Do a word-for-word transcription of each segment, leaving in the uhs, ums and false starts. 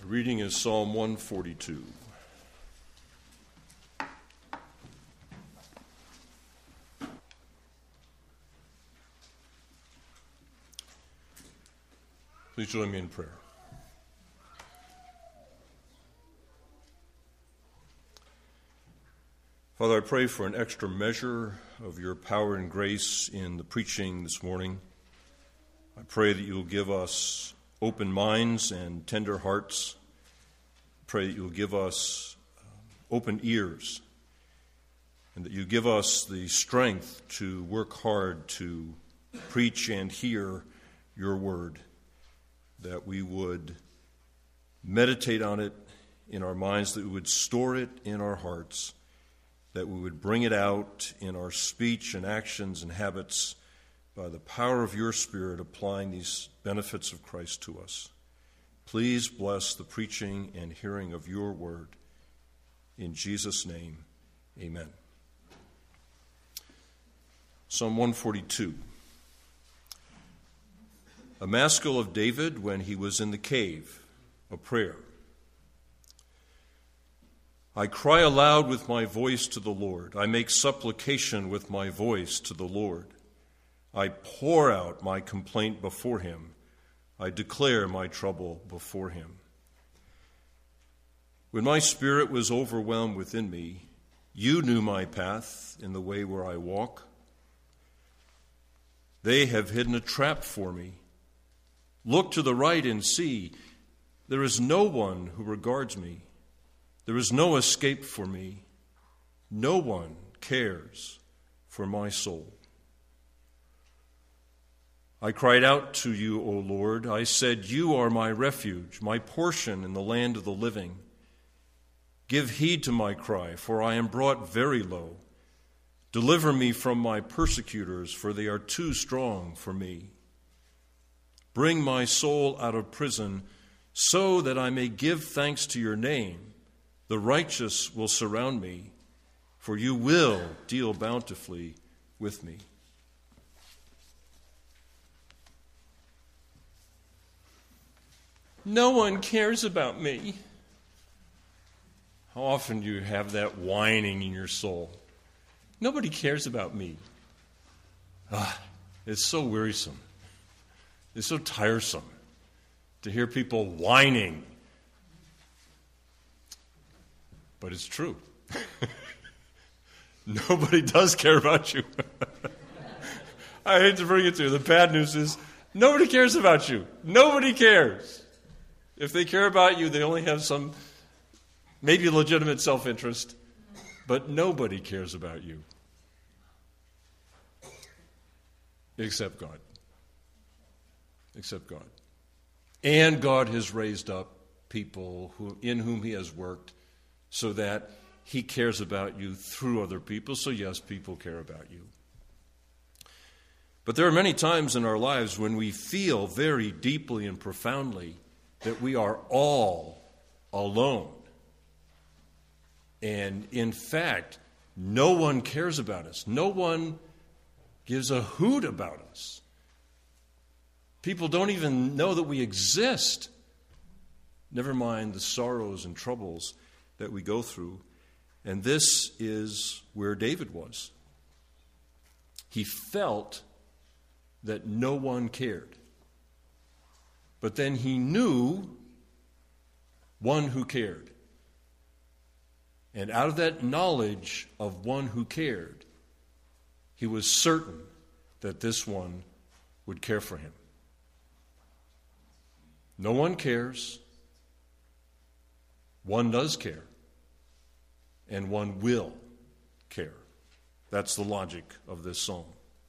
reading is Psalm one forty-two. Please join me in prayer. Father, I pray for an extra measure of your power and grace in the preaching this morning. I pray that you will give us open minds and tender hearts. I pray that you will give us open ears, and that you give us the strength to work hard to preach and hear your word, that we would meditate on it in our minds, that we would store it in our hearts, that we would bring it out in our speech and actions and habits by the power of your Spirit, applying these benefits of Christ to us. Please bless the preaching and hearing of your word. In Jesus' name, amen. Psalm one forty-two. A maskil of David when he was in the cave, a prayer. I cry aloud with my voice to the Lord. I make supplication with my voice to the Lord. I pour out my complaint before him. I declare my trouble before him. When my spirit was overwhelmed within me, you knew my path in the way where I walk. They have hidden a trap for me. Look to the right and see. There is no one who regards me. There is no escape for me. No one cares for my soul. I cried out to you, O Lord. I said, you are my refuge, my portion in the land of the living. Give heed to my cry, for I am brought very low. Deliver me from my persecutors, for they are too strong for me. Bring my soul out of prison, so that I may give thanks to your name. The righteous will surround me, for you will deal bountifully with me. No one cares about me. How often do you have that whining in your soul? Nobody cares about me. Ah, it's so wearisome. It's so tiresome to hear people whining. But it's true. Nobody does care about you. I hate to bring it to you. The bad news is nobody cares about you. Nobody cares. If they care about you, they only have some maybe legitimate self-interest, but nobody cares about you except God. Except God. And God has raised up people who, in whom he has worked, so that he cares about you through other people. So yes, people care about you. But there are many times in our lives when we feel very deeply and profoundly that we are all alone. And in fact, no one cares about us. No one gives a hoot about us. People don't even know that we exist. Never mind the sorrows and troubles that we go through. And this is where David was. He felt that no one cared. But then he knew one who cared. And out of that knowledge of one who cared, he was certain that this one would care for him. No one cares. One does care. And one will care. That's the logic of this psalm.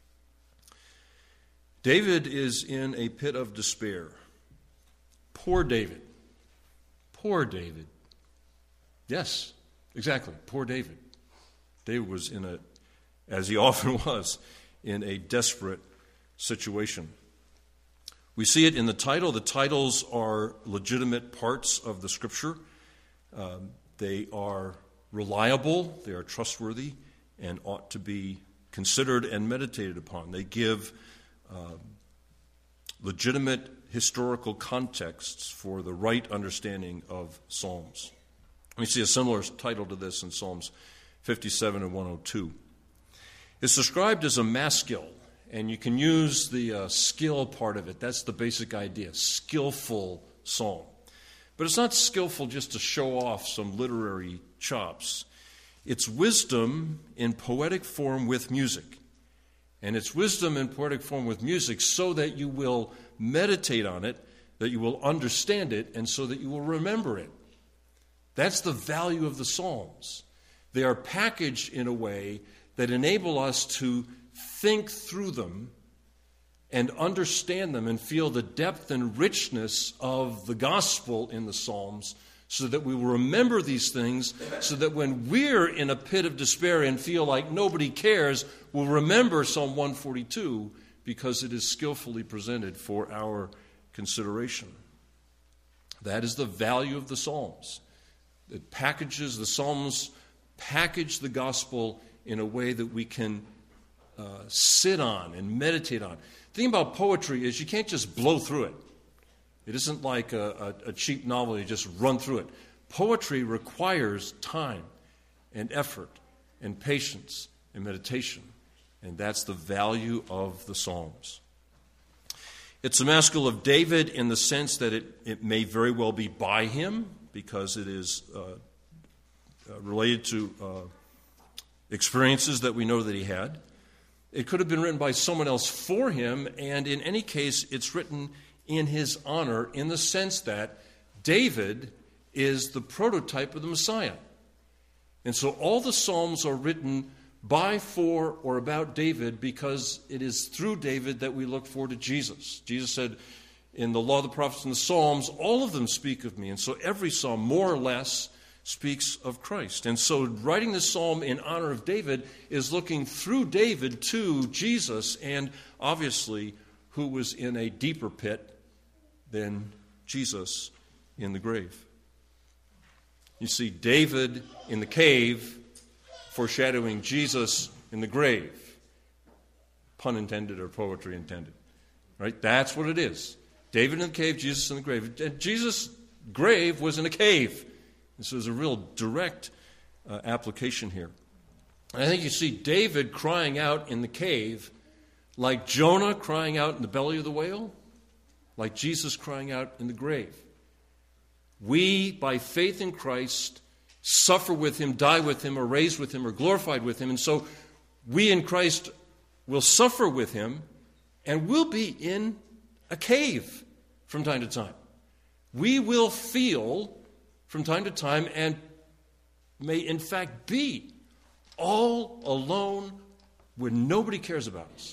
David is in a pit of despair. Poor David. Poor David. Yes, exactly. Poor David. David was in a, as he often was, in a desperate situation. We see it in the title. The titles are legitimate parts of the Scripture. Um, they are reliable, they are trustworthy, and ought to be considered and meditated upon. They give uh, legitimate historical contexts for the right understanding of Psalms. We see a similar title to this in Psalms fifty-seven and one oh two. It's described as a maskil, and you can use the uh, skill part of it. That's the basic idea, skillful psalm. But it's not skillful just to show off some literary chops. It's wisdom in poetic form with music. And it's wisdom in poetic form with music so that you will meditate on it, that you will understand it, and so that you will remember it. That's the value of the Psalms. They are packaged in a way that enable us to think through them and understand them and feel the depth and richness of the gospel in the Psalms, so that we will remember these things, so that when we're in a pit of despair and feel like nobody cares, we'll remember Psalm one forty-two because it is skillfully presented for our consideration. That is the value of the Psalms. It packages, the Psalms package the gospel in a way that we can uh, sit on and meditate on. The thing about poetry is you can't just blow through it. It isn't like a, a, a cheap novel, you just run through it. Poetry requires time and effort and patience and meditation, and that's the value of the Psalms. It's a maskil of David in the sense that it, it may very well be by him, because it is uh, uh, related to uh, experiences that we know that he had. It could have been written by someone else for him, and in any case, it's written in his honor in the sense that David is the prototype of the Messiah. And so all the Psalms are written by, for, or about David because it is through David that we look forward to Jesus. Jesus said, in the law, the prophets, and the Psalms, all of them speak of me. And so every psalm, more or less, speaks of Christ. And so writing this psalm in honor of David is looking through David to Jesus, and obviously who was in a deeper pit than Jesus in the grave. You see David in the cave foreshadowing Jesus in the grave. Pun intended or poetry intended. Right? That's what it is. David in the cave, Jesus in the grave. And Jesus' grave was in a cave. And so there's a real direct uh, application here. And I think you see David crying out in the cave like Jonah crying out in the belly of the whale, like Jesus crying out in the grave. We, by faith in Christ, suffer with him, die with him, are raised with him, are glorified with him. And so we in Christ will suffer with him and will be in a cave from time to time. We will feel from time to time and may in fact be all alone when nobody cares about us.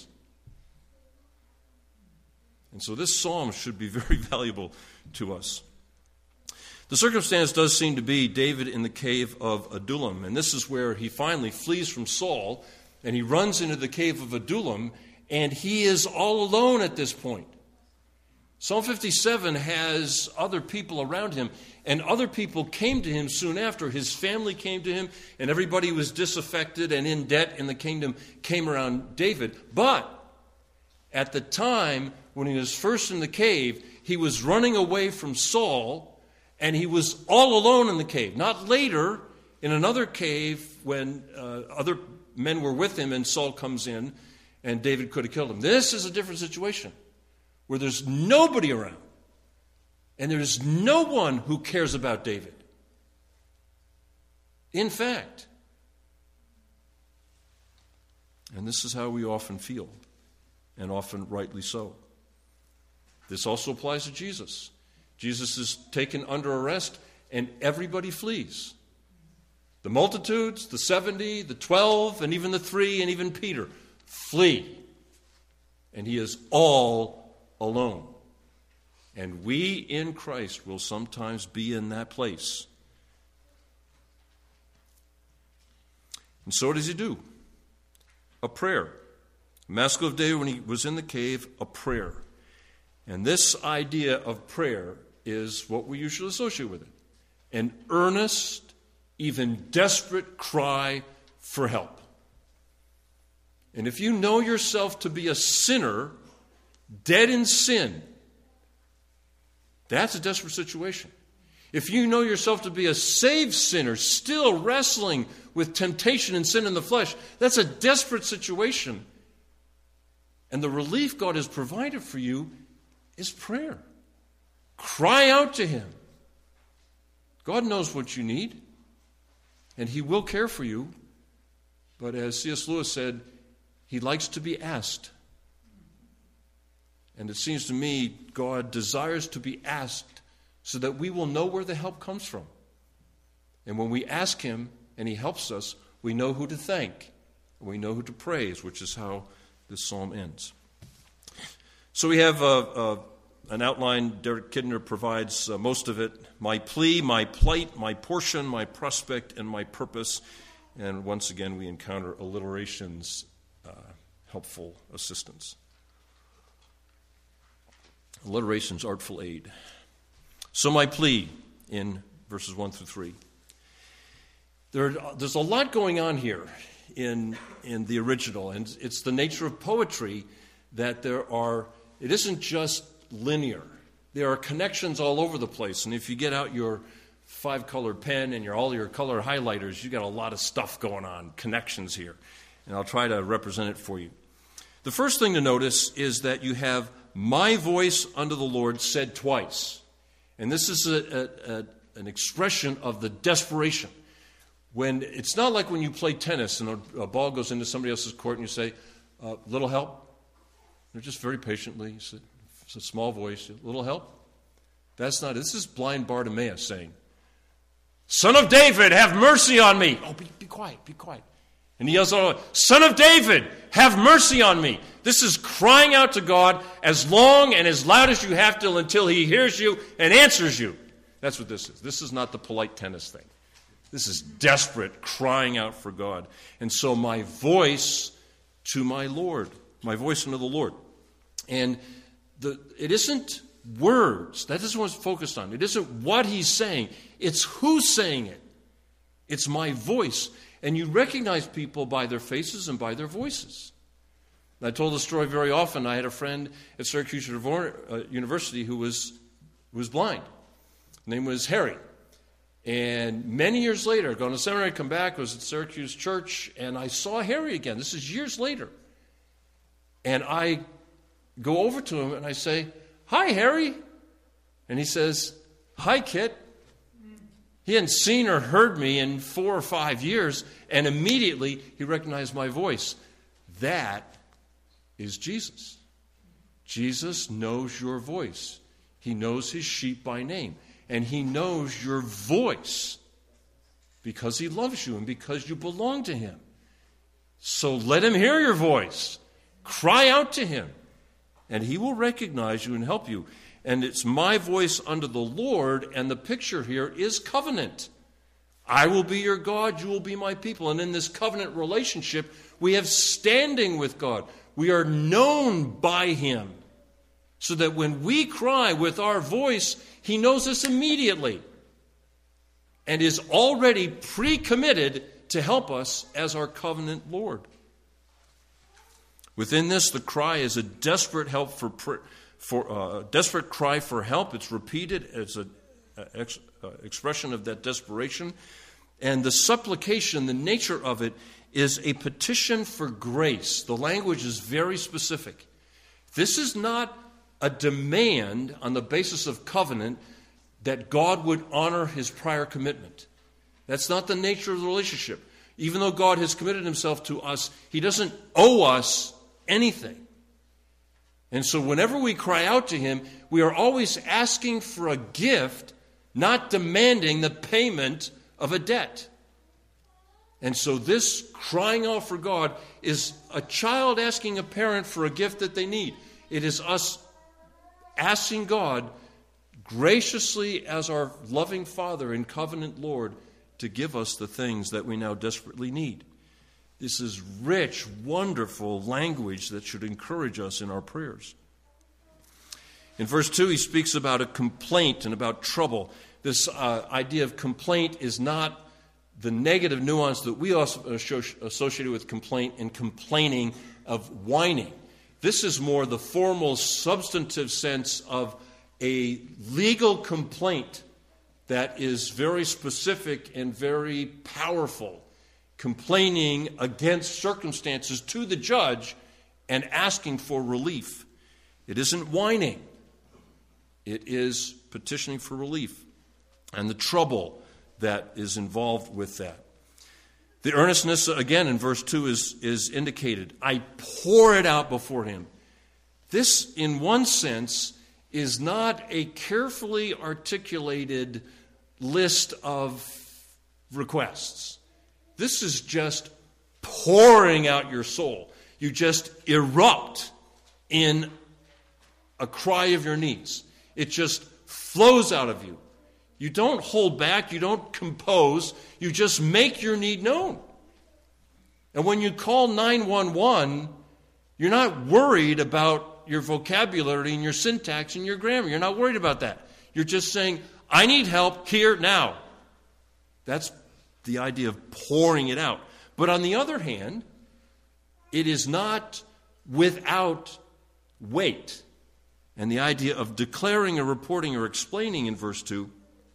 And so this psalm should be very valuable to us. The circumstance does seem to be David in the cave of Adullam, and this is where he finally flees from Saul, and he runs into the cave of Adullam, and he is all alone at this point. Psalm fifty-seven has other people around him, and other people came to him soon after. His family came to him, and everybody who was disaffected and in debt in the kingdom came around David. But at the time when he was first in the cave, he was running away from Saul, and he was all alone in the cave. Not later in another cave when uh, other men were with him and Saul comes in and David could have killed him. This is a different situation where there's nobody around and there's no one who cares about David. In fact, and this is how we often feel, and often rightly so. This also applies to Jesus. Jesus is taken under arrest, and everybody flees. The multitudes, the seventy, the twelve, and even the three, and even Peter flee. And he is all alone. And we in Christ will sometimes be in that place. And so what does he do? A prayer. Maskil of David, when he was in the cave, a prayer. And this idea of prayer is what we usually associate with it. An earnest, even desperate cry for help. And if you know yourself to be a sinner, dead in sin, That's a desperate situation. If you know yourself to be a saved sinner, still wrestling with temptation and sin in the flesh, that's a desperate situation. And the relief God has provided for you is prayer. Cry out to Him. God knows what you need, and He will care for you. But as C S Lewis said, He likes to be asked. And it seems to me God desires to be asked so that we will know where the help comes from. And when we ask Him and He helps us, we know who to thank. We know who to praise, which is how this psalm ends. So we have uh, uh, an outline. Derek Kidner provides uh, most of it. My plea, my plight, my portion, my prospect, and my purpose. And once again, we encounter alliteration's uh, helpful assistance. Alliteration's artful aid. So my plea in verses one through three. There, there's a lot going on here in, in the original, and it's the nature of poetry that there are, it isn't just linear. There are connections all over the place, and if you get out your five-colored pen and your all your color highlighters, you got a lot of stuff going on, connections here, and I'll try to represent it for you. The first thing to notice is that you have my voice unto the Lord said twice. And this is a, a, a, an expression of the desperation. When it's not like when you play tennis and a, a ball goes into somebody else's court and you say, uh, little help. They're just very patiently. It's a, it's a small voice. Little help. That's not it. This is blind Bartimaeus saying, Son of David, have mercy on me. Oh, be, be quiet, be quiet. And he yells out, Son of David, have mercy on me. This is crying out to God as long and as loud as you have to until He hears you and answers you. That's what this is. This is not the polite tennis thing. This is desperate crying out for God. And so my voice to my Lord, my voice unto the Lord. And the, it isn't words. That isn't what's focused on. It isn't what He's saying. It's who's saying it. It's my voice. And you recognize people by their faces and by their voices. I told the story very often. I had a friend at Syracuse University who was, who was blind. His name was Harry. And many years later, going to seminary, come back, was at Syracuse Church, and I saw Harry again. This is years later. And I go over to him and I say, Hi, Harry. And he says, Hi, Kit. He hadn't seen or heard me in four or five years, and immediately he recognized my voice. That is Jesus. Jesus knows your voice. He knows His sheep by name, and He knows your voice because He loves you and because you belong to Him. So let Him hear your voice. Cry out to Him, and He will recognize you and help you. And it's my voice unto the Lord, and the picture here is covenant. I will be your God, you will be my people. And in this covenant relationship, we have standing with God. We are known by Him, so that when we cry with our voice, He knows us immediately and is already pre-committed to help us as our covenant Lord. Within this, the cry is a desperate help for prayer. For a uh, desperate cry for help. It's repeated as an ex, uh, expression of that desperation. And the supplication, the nature of it, is a petition for grace. The language is very specific. This is not a demand on the basis of covenant that God would honor His prior commitment. That's not the nature of the relationship. Even though God has committed Himself to us, He doesn't owe us anything. And so whenever we cry out to Him, we are always asking for a gift, not demanding the payment of a debt. And so this crying out for God is a child asking a parent for a gift that they need. It is us asking God graciously as our loving Father and covenant Lord to give us the things that we now desperately need. This is rich, wonderful language that should encourage us in our prayers. In verse two, he speaks about a complaint and about trouble. This uh, idea of complaint is not the negative nuance that we also associate with complaint and complaining of whining. This is more the formal, substantive sense of a legal complaint that is very specific and very powerful, complaining against circumstances to the judge and asking for relief. It isn't whining. It is petitioning for relief and the trouble that is involved with that. The earnestness, again, in verse two is, is indicated. I pour it out before him. This, in one sense, is not a carefully articulated list of requests. This is just pouring out your soul. You just erupt in a cry of your needs. It just flows out of you. You don't hold back. You don't compose. You just make your need known. And when you call nine one one, you're not worried about your vocabulary and your syntax and your grammar. You're not worried about that. You're just saying, I need help here now. That's the idea of pouring it out. But on the other hand, it is not without weight. And the idea of declaring or reporting or explaining in verse two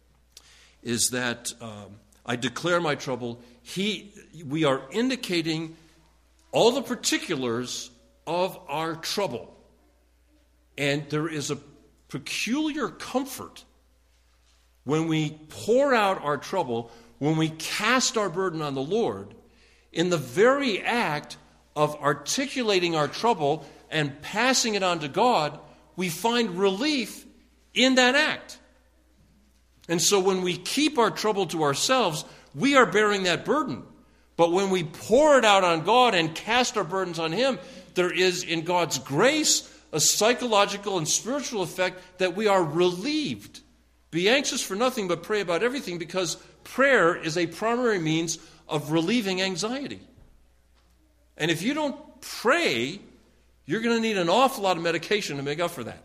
is that um, I declare my trouble. He, we are indicating all the particulars of our trouble. And there is a peculiar comfort when we pour out our trouble, when we cast our burden on the Lord, in the very act of articulating our trouble and passing it on to God, we find relief in that act. And so when we keep our trouble to ourselves, we are bearing that burden. But when we pour it out on God and cast our burdens on Him, there is in God's grace a psychological and spiritual effect that we are relieved. Be anxious for nothing, but pray about everything, because prayer is a primary means of relieving anxiety. And if you don't pray, you're going to need an awful lot of medication to make up for that.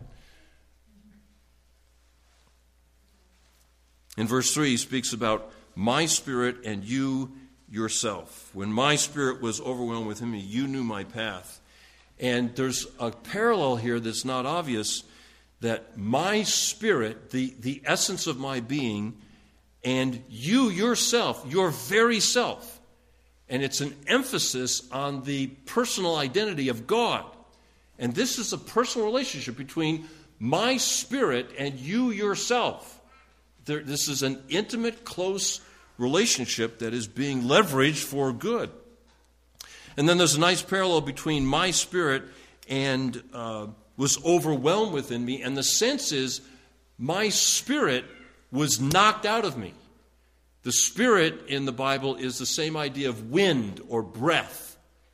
In verse three, he speaks about my spirit and you yourself. When my spirit was overwhelmed with him, you knew my path. And there's a parallel here that's not obvious, that my spirit, the, the essence of my being, and you yourself, your very self. And it's an emphasis on the personal identity of God. And this is a personal relationship between my spirit and you yourself. There, this is an intimate, close relationship that is being leveraged for good. And then there's a nice parallel between my spirit and uh, was overwhelmed within me. And the sense is my spirit was knocked out of me. The spirit in the Bible is the same idea of wind or breath.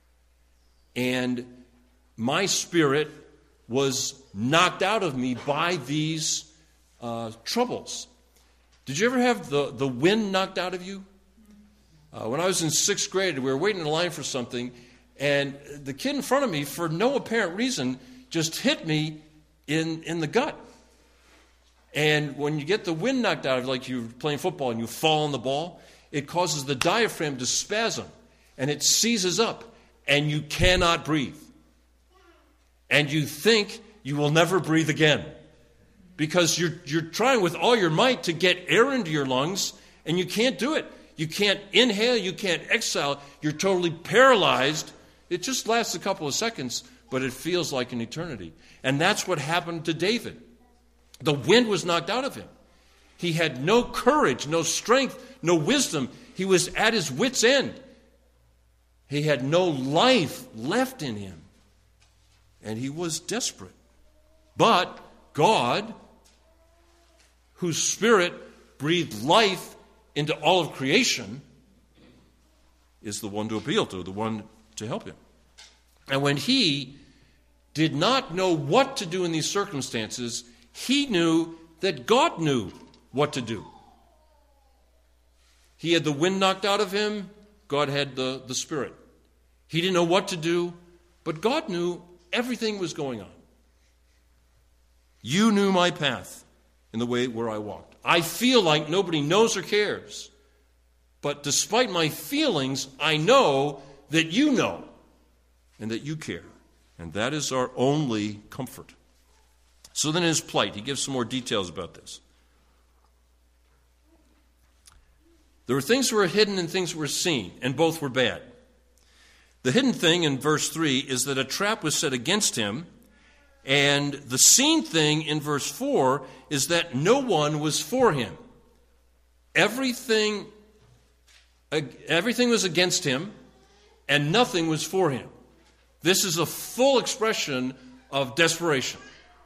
And my spirit was knocked out of me by these uh, troubles. Did you ever have the, the wind knocked out of you? Uh, when I was in sixth grade, we were waiting in line for something, and the kid in front of me, for no apparent reason, just hit me in, in the gut. And when you get the wind knocked out of you, like you're playing football and you fall on the ball, it causes the diaphragm to spasm, and it seizes up, and you cannot breathe. And you think you will never breathe again, because you're, you're trying with all your might to get air into your lungs, and you can't do it. You can't inhale, you can't exhale, you're totally paralyzed. It just lasts a couple of seconds, but it feels like an eternity. And that's what happened to David. The wind was knocked out of him. He had no courage, no strength, no wisdom. He was at his wit's end. He had no life left in him. And he was desperate. But God, whose Spirit breathed life into all of creation, is the one to appeal to, the one to help him. And when he did not know what to do in these circumstances, he knew that God knew what to do. He had the wind knocked out of him, God had the, the Spirit. He didn't know what to do, but God knew everything was going on. You knew my path in the way where I walked. I feel like nobody knows or cares. But despite my feelings, I know that you know and that you care. And that is our only comfort. So then his plight, he gives some more details about this. There were things that were hidden and things that were seen, and both were bad. The hidden thing in verse three is that a trap was set against him, and the seen thing in verse four is that no one was for him. Everything, everything was against him, and nothing was for him. This is a full expression of desperation.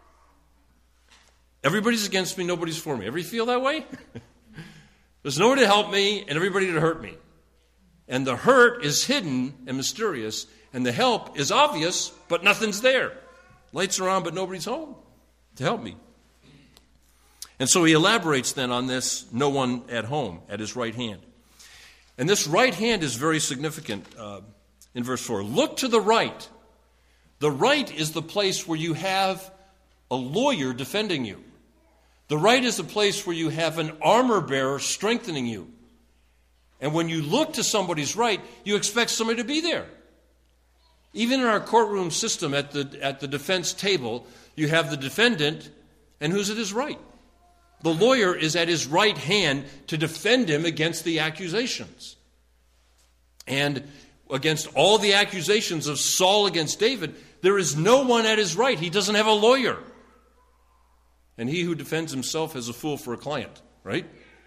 Everybody's against me, nobody's for me. Ever you feel that way? There's nobody to help me and everybody to hurt me. And the hurt is hidden and mysterious, and the help is obvious, but nothing's there. Lights are on, but nobody's home to help me. And so he elaborates then on this, no one at home, at his right hand. And this right hand is very significant uh, in verse four. Look to the right. The right is the place where you have a lawyer defending you. The right is the place where you have an armor bearer strengthening you. And when you look to somebody's right, you expect somebody to be there. Even in our courtroom system at the, at the defense table, you have the defendant, and who's at his right? The lawyer is at his right hand to defend him against the accusations. And against all the accusations of Saul against David, there is no one at his right. He doesn't have a lawyer. And he who defends himself is a fool for a client, right?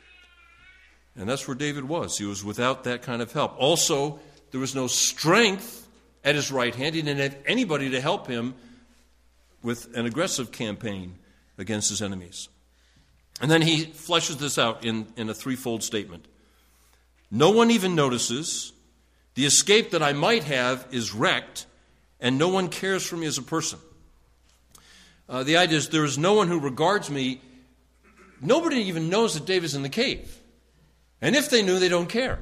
And that's where David was. He was without that kind of help. Also, there was no strength at his right hand. He didn't have anybody to help him with an aggressive campaign against his enemies. And then he fleshes this out in, in a threefold statement. No one even notices. The escape that I might have is wrecked, and no one cares for me as a person. Uh, the idea is there is no one who regards me. Nobody even knows that David's in the cave. And if they knew, they don't care.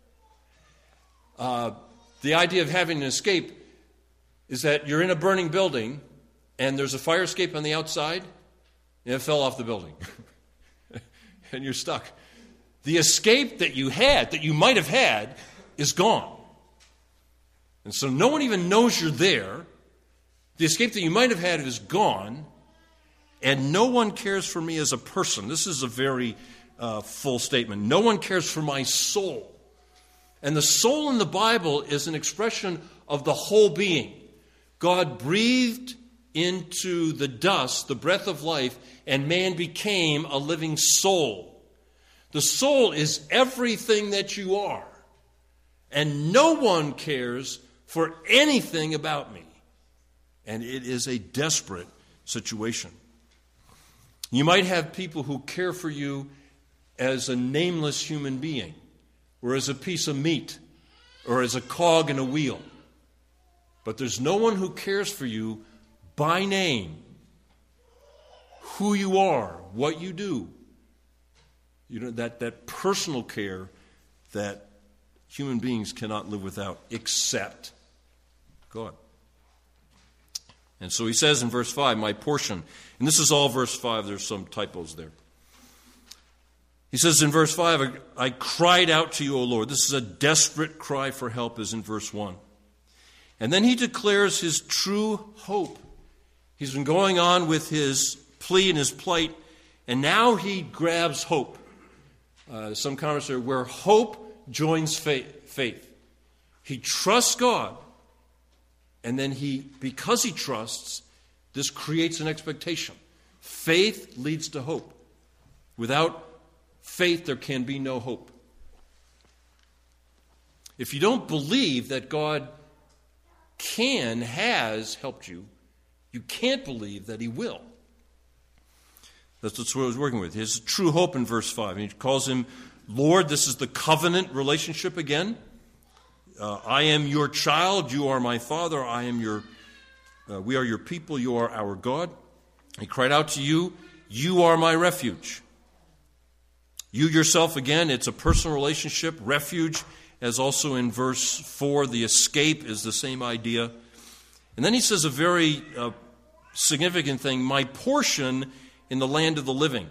Uh, the idea of having an escape is that you're in a burning building and there's a fire escape on the outside and it fell off the building. And you're stuck. The escape that you had, that you might have had, is gone. And so no one even knows you're there. The escape that you might have had is gone, and no one cares for me as a person. This is a very uh, full statement. No one cares for my soul. And the soul in the Bible is an expression of the whole being. God breathed into the dust the breath of life, and man became a living soul. The soul is everything that you are, and no one cares for anything about me. And it is a desperate situation. You might have people who care for you as a nameless human being, or as a piece of meat, or as a cog in a wheel. But there's no one who cares for you by name, who you are, what you do. You know, that, that personal care that human beings cannot live without except God. And so he says in verse five, my portion, and this is all verse five, there's some typos there. He says in verse five, I cried out to you, O Lord. This is a desperate cry for help, as in verse one. And then he declares his true hope. He's been going on with his plea and his plight, and now he grabs hope. Uh, some comments are where hope joins faith, faith. He trusts God. And then he, because he trusts, this creates an expectation. Faith leads to hope. Without faith, there can be no hope. If you don't believe that God can, has helped you, you can't believe that he will. That's what I was working with. His true hope in verse five. He calls him Lord. This is the covenant relationship again. Uh, I am your child, you are my father, I am your, uh, we are your people, you are our God. He cried out to you, you are my refuge. You yourself, again, it's a personal relationship. Refuge, as also in verse four, the escape is the same idea. And then he says a very uh, significant thing, my portion in the land of the living.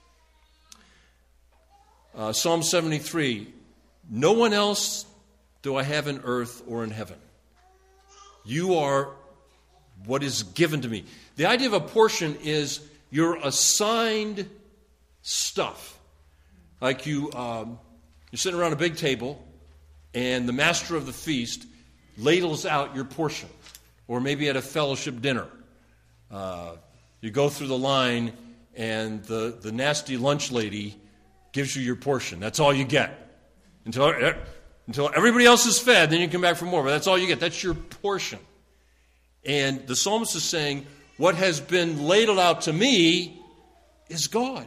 Uh, Psalm seventy-three, no one else do I have in earth or in heaven. You are what is given to me. The idea of a portion is your assigned stuff. Like you, um, you're sitting around a big table, and the master of the feast ladles out your portion. Or maybe at a fellowship dinner. Uh, you go through the line, and the, the nasty lunch lady gives you your portion. That's all you get. Until, until everybody else is fed, then you come back for more. But that's all you get. That's your portion. And the psalmist is saying, what has been ladled out to me is God.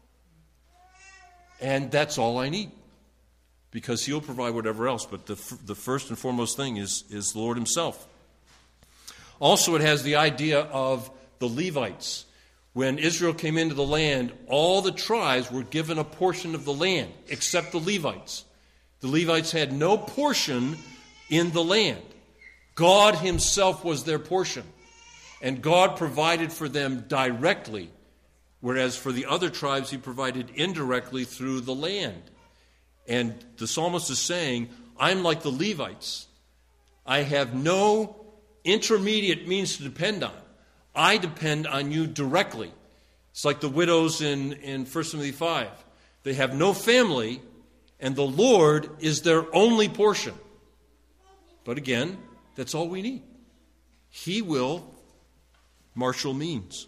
And that's all I need. Because he'll provide whatever else. But the, the first and foremost thing is, is the Lord himself. Also, it has the idea of the Levites. When Israel came into the land, all the tribes were given a portion of the land, except the Levites. The Levites had no portion in the land. God himself was their portion. And God provided for them directly, whereas for the other tribes he provided indirectly through the land. And the psalmist is saying, I'm like the Levites. I have no intermediate means to depend on. I depend on you directly. It's like the widows in, in First Timothy five. They have no family, and the Lord is their only portion. But again, that's all we need. He will marshal means.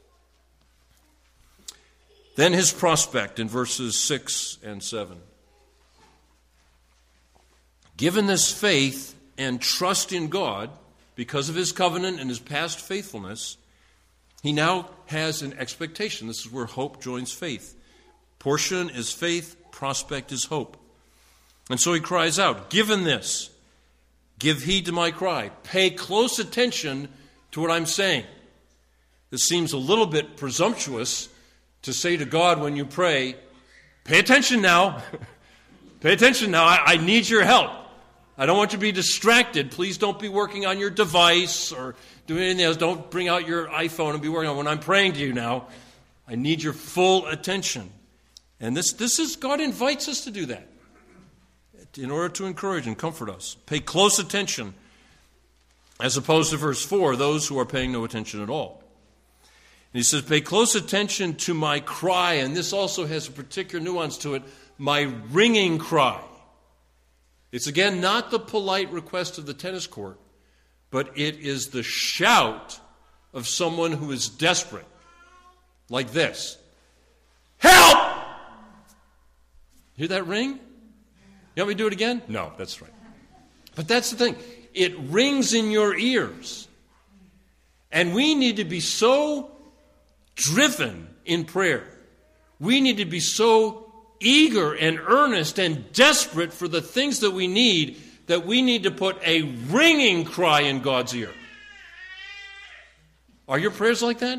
Then his prospect in verses six and seven. Given this faith and trust in God, because of his covenant and his past faithfulness, he now has an expectation. This is where hope joins faith. Portion is faith, prospect is hope. And so he cries out, given this, give heed to my cry. Pay close attention to what I'm saying. This seems a little bit presumptuous to say to God when you pray, pay attention now. Pay attention now. I, I need your help. I don't want you to be distracted. Please don't be working on your device or doing anything else. Don't bring out your iPhone and be working on it. When I'm praying to you now, I need your full attention. And this, this is, God invites us to do that in order to encourage and comfort us. Pay close attention, as opposed to verse four, those who are paying no attention at all. And he says, pay close attention to my cry, and this also has a particular nuance to it, my ringing cry. It's again not the polite request of the tennis court, but it is the shout of someone who is desperate. Like this. Help! Hear that ring? You want me to do it again? No, that's right. But that's the thing. It rings in your ears. And we need to be so driven in prayer. We need to be so eager and earnest and desperate for the things that we need that we need to put a ringing cry in God's ear. Are your prayers like that?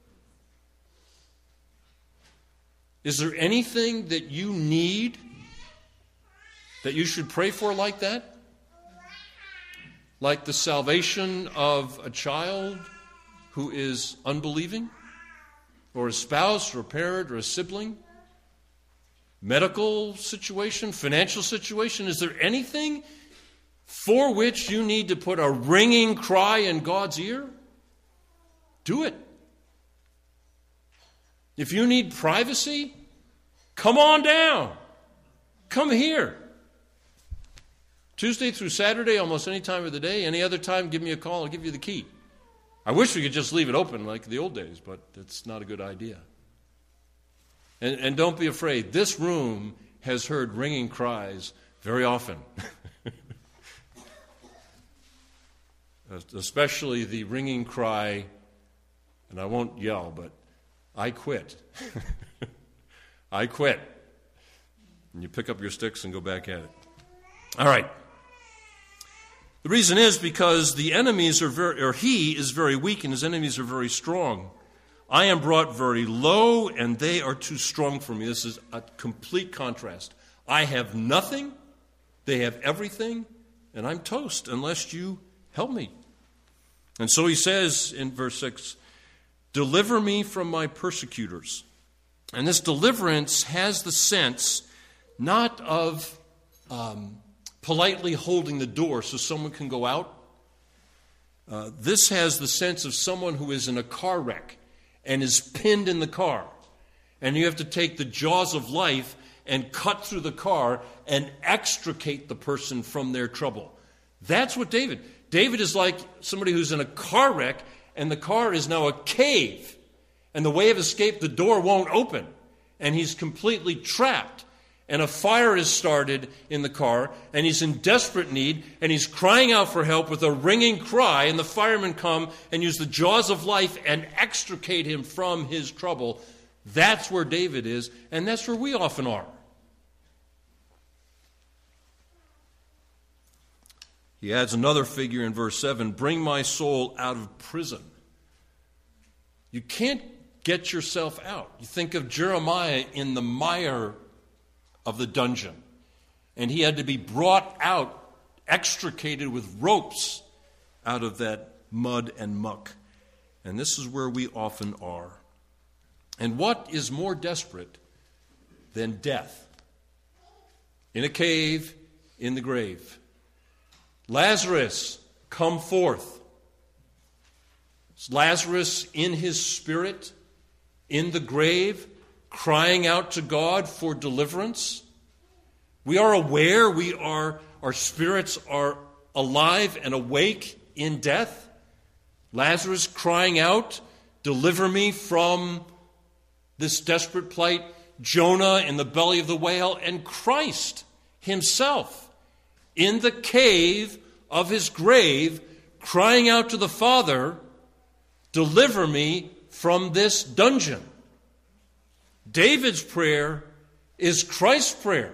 Is there anything that you need that you should pray for like that? Like the salvation of a child who is unbelieving? Or a spouse or a parent or a sibling? Medical situation, financial situation? Is there anything for which you need to put a ringing cry in God's ear? Do it. If you need privacy, come on down. Come here. Tuesday through Saturday, almost any time of the day. Any other time, give me a call. I'll give you the key. I wish we could just leave it open like the old days, but it's not a good idea. And, and don't be afraid. This room has heard ringing cries very often. Especially the ringing cry, and I won't yell, but I quit. I quit. And you pick up your sticks and go back at it. All right. The reason is because the enemies are very, or he is very weak and his enemies are very strong. I am brought very low, and they are too strong for me. This is a complete contrast. I have nothing, they have everything, and I'm toast unless you help me. And so he says in verse six, deliver me from my persecutors. And this deliverance has the sense not of um, politely holding the door so someone can go out. Uh, this has the sense of someone who is in a car wreck and is pinned in the car. And you have to take the jaws of life and cut through the car and extricate the person from their trouble. That's what David. David is like somebody who's in a car wreck, and the car is now a cave. And the way of escape, the door won't open. And he's completely trapped. And a fire is started in the car, and he's in desperate need, and he's crying out for help with a ringing cry, and the firemen come and use the jaws of life and extricate him from his trouble. That's where David is, and that's where we often are. He adds another figure in verse seven, bring my soul out of prison. You can't get yourself out. You think of Jeremiah in the mire of the dungeon, and he had to be brought out, extricated with ropes out of that mud and muck. And this is where we often are. And what is more desperate than death? In a cave, in the grave. Lazarus, come forth. Is Lazarus in his spirit, in the grave, crying out to God for deliverance? We are aware, we are, our spirits are alive and awake in death. Lazarus crying out, deliver me from this desperate plight. Jonah in the belly of the whale, and Christ himself in the cave of his grave, crying out to the Father, deliver me from this dungeon. David's prayer is Christ's prayer.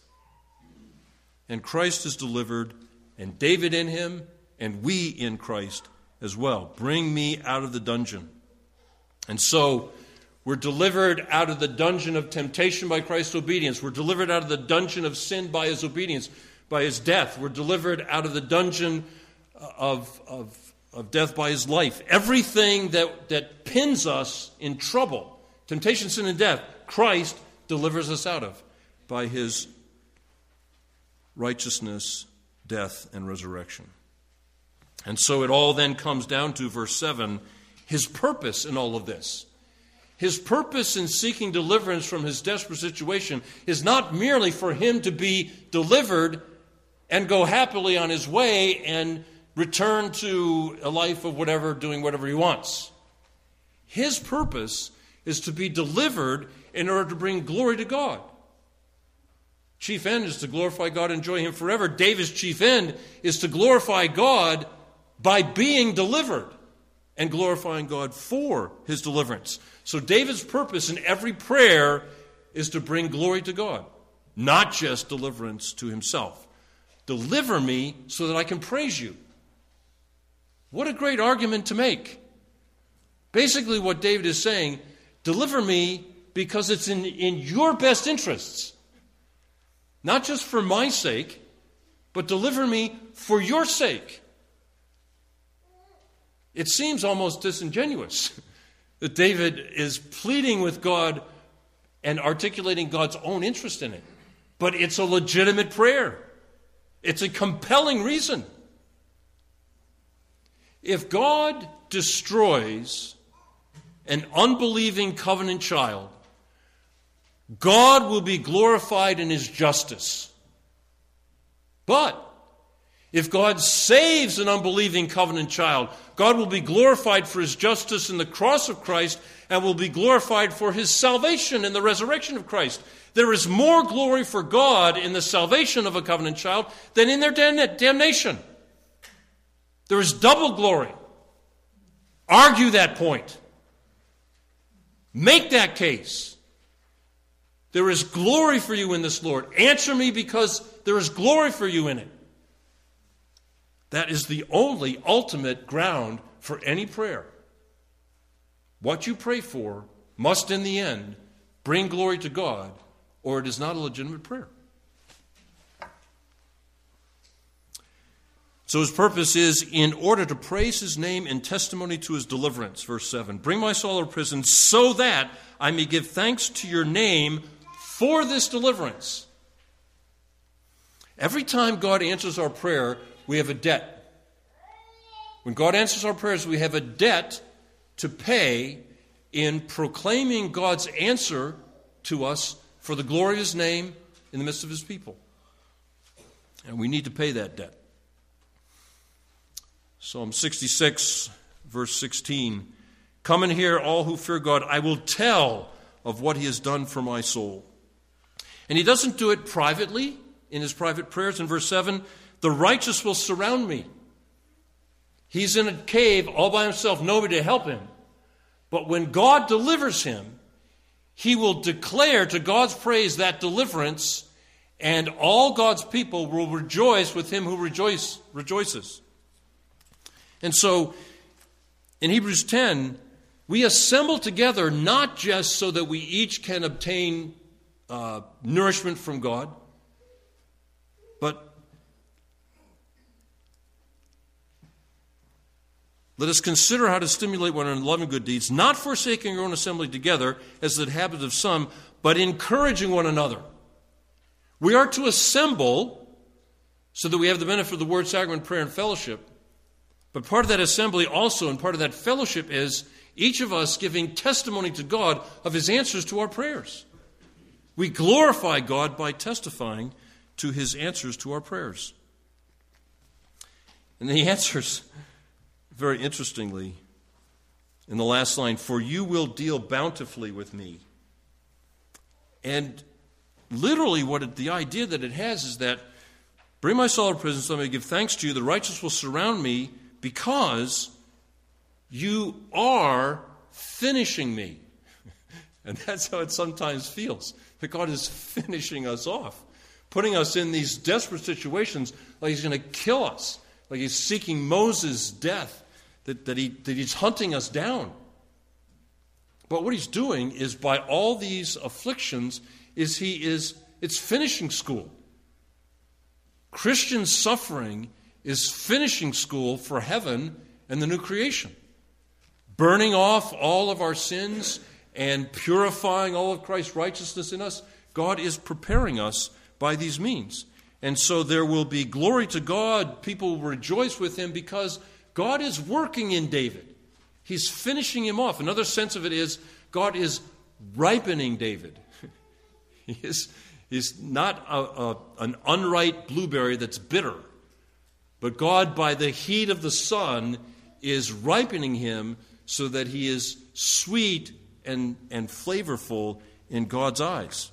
And Christ is delivered, and David in him, and we in Christ as well. Bring me out of the dungeon. And so, we're delivered out of the dungeon of temptation by Christ's obedience. We're delivered out of the dungeon of sin by his obedience, by his death. We're delivered out of the dungeon of, of, of death by his life. Everything that, that pins us in trouble, temptation, sin, and death, Christ delivers us out of by his righteousness, death, and resurrection. And so it all then comes down to verse seven, his purpose in all of this. His purpose in seeking deliverance from his desperate situation is not merely for him to be delivered and go happily on his way and return to a life of whatever, doing whatever he wants. His purpose is to be delivered in order to bring glory to God. Chief end is to glorify God and enjoy him forever. David's chief end is to glorify God by being delivered and glorifying God for his deliverance. So David's purpose in every prayer is to bring glory to God, not just deliverance to himself. Deliver me so that I can praise you. What a great argument to make. Basically what David is saying, deliver me because it's in, in your best interests. Not just for my sake, but deliver me for your sake. It seems almost disingenuous that David is pleading with God and articulating God's own interest in it. But it's a legitimate prayer. It's a compelling reason. If God destroys an unbelieving covenant child, God will be glorified in his justice. But if God saves an unbelieving covenant child, God will be glorified for his justice in the cross of Christ and will be glorified for his salvation in the resurrection of Christ. There is more glory for God in the salvation of a covenant child than in their damnation. There is double glory. Argue that point. Make that case. There is glory for you in this, Lord. Answer me because there is glory for you in it. That is the only ultimate ground for any prayer. What you pray for must in the end bring glory to God, or it is not a legitimate prayer. So his purpose is in order to praise his name in testimony to his deliverance. Verse seven, bring my soul out of prison so that I may give thanks to your name for this deliverance. Every time God answers our prayer, we have a debt. When God answers our prayers, we have a debt to pay in proclaiming God's answer to us for the glory of His name in the midst of His people. And we need to pay that debt. Psalm sixty-six, verse sixteen. Come and hear, all who fear God. I will tell of what He has done for my soul. And He doesn't do it privately in His private prayers. In verse seven, the righteous will surround me. He's in a cave all by himself, nobody to help him. But when God delivers him, he will declare to God's praise that deliverance, and all God's people will rejoice with him who rejoice, rejoices. And so, in Hebrews ten, we assemble together not just so that we each can obtain uh, nourishment from God, but let us consider how to stimulate one another in loving good deeds, not forsaking your own assembly together, as the habit of some, but encouraging one another. We are to assemble so that we have the benefit of the word, sacrament, prayer, and fellowship. But part of that assembly also, and part of that fellowship, is each of us giving testimony to God of His answers to our prayers. We glorify God by testifying to His answers to our prayers. And He answers, very interestingly, in the last line, for you will deal bountifully with me. And literally what it, the idea that it has is that, bring my soul to prison so I may give thanks to you. The righteous will surround me because you are finishing me. And that's how it sometimes feels, that God is finishing us off, putting us in these desperate situations like He's going to kill us, like He's seeking Moses' death, that, that, he, that He's hunting us down. But what He's doing is, by all these afflictions, is He is, it's finishing school. Christian suffering is finishing school for heaven and the new creation. Burning off all of our sins and purifying all of Christ's righteousness in us. God is preparing us by these means. And so there will be glory to God. People will rejoice with Him because God is working in David. He's finishing him off. Another sense of it is God is ripening David. He is he's not a, a, an unripe blueberry that's bitter. But God, by the heat of the sun, is ripening him so that he is sweet and, and flavorful in God's eyes.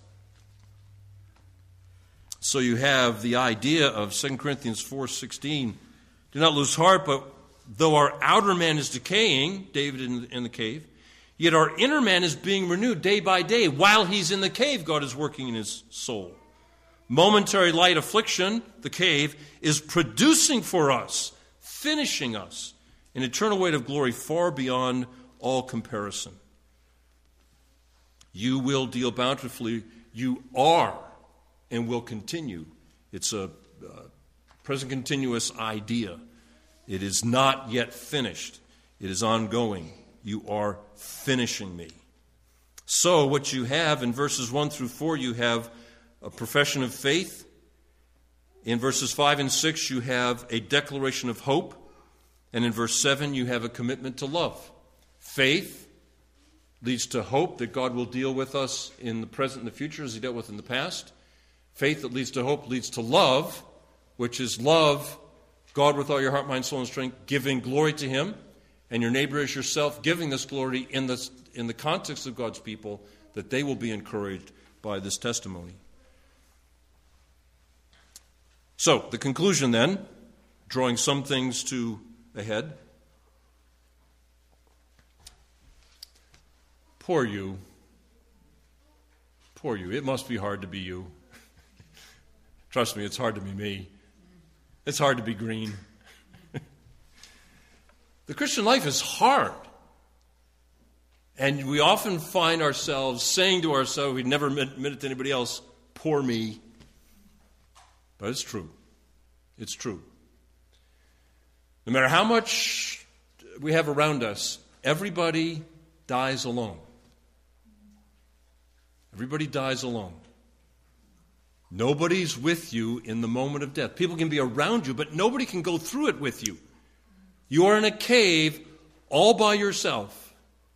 So you have the idea of Second Corinthians four sixteen. Do not lose heart, but though our outer man is decaying, David in, in the cave, yet our inner man is being renewed day by day. While he's in the cave, God is working in his soul. Momentary light affliction, the cave, is producing for us, finishing us, an eternal weight of glory far beyond all comparison. You will deal bountifully. You are and will continue. It's a uh, present continuous idea. It is not yet finished. It is ongoing. You are finishing me. So what you have in verses one through four, you have a profession of faith. In verses five and six, you have a declaration of hope. And in verse seven, you have a commitment to love. Faith leads to hope that God will deal with us in the present and the future as He dealt with in the past. Faith that leads to hope leads to love, which is love God with all your heart, mind, soul, and strength, giving glory to Him, and your neighbor as yourself, giving this glory in the, in the context of God's people, that they will be encouraged by this testimony. So, the conclusion then, drawing some things to a head. Poor you. Poor you. It must be hard to be you. Trust me, it's hard to be me. It's hard to be green. The Christian life is hard. And we often find ourselves saying to ourselves, we'd never admit it to anybody else, poor me. But it's true. It's true. No matter how much we have around us, everybody dies alone. Everybody dies alone. Nobody's with you in the moment of death. People can be around you, but nobody can go through it with you. You are in a cave all by yourself.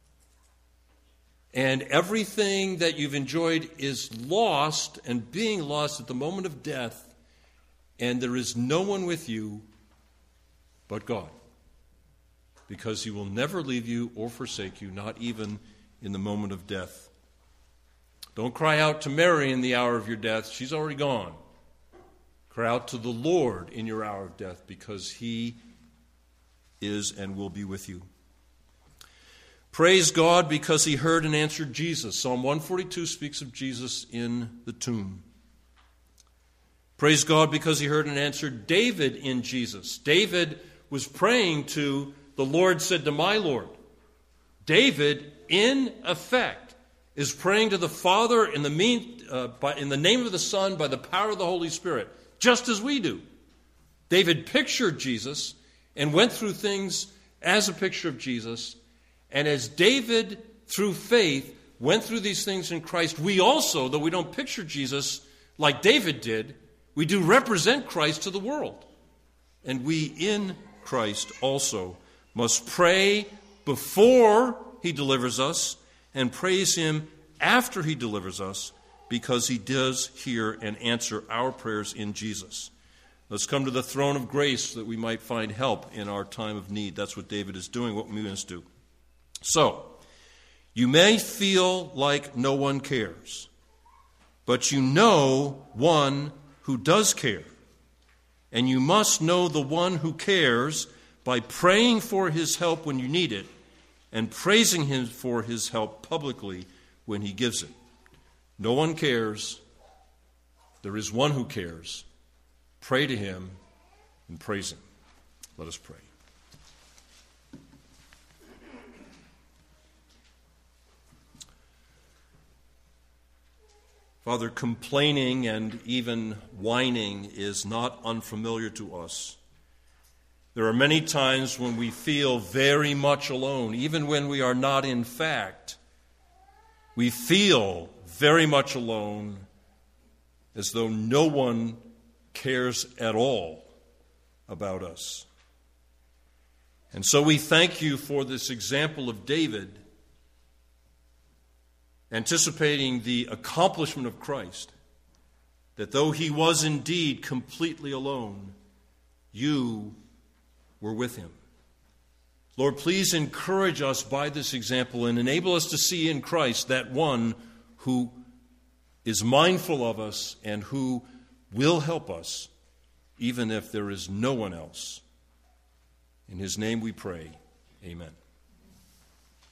And everything that you've enjoyed is lost and being lost at the moment of death. And there is no one with you but God. Because he will never leave you or forsake you, not even in the moment of death. Don't cry out to Mary in the hour of your death. She's already gone. Cry out to the Lord in your hour of death, because he is and will be with you. Praise God because he heard and answered Jesus. Psalm one forty-two speaks of Jesus in the tomb. Praise God because he heard and answered David in Jesus. David was praying to the Lord said to my Lord. David, in effect, is praying to the Father in the, mean, uh, by, in the name of the Son by the power of the Holy Spirit, just as we do. David pictured Jesus and went through things as a picture of Jesus. And as David, through faith, went through these things in Christ, we also, though we don't picture Jesus like David did, we do represent Christ to the world. And we in Christ also must pray before he delivers us and praise him after he delivers us, because he does hear and answer our prayers in Jesus. Let's come to the throne of grace that we might find help in our time of need. That's what David is doing, what we must do. So, you may feel like no one cares, but you know one who does care. And you must know the one who cares by praying for his help when you need it and praising him for his help publicly when he gives it. No one cares. There is one who cares. Pray to him and praise him. Let us pray. Father, complaining and even whining is not unfamiliar to us. There are many times when we feel very much alone, even when we are not in fact. We feel very much alone, as though no one cares at all about us. And so we thank you for this example of David, anticipating the accomplishment of Christ, that though he was indeed completely alone, you were with him. Lord, please encourage us by this example and enable us to see in Christ that one who is mindful of us and who will help us, even if there is no one else. In his name we pray. Amen.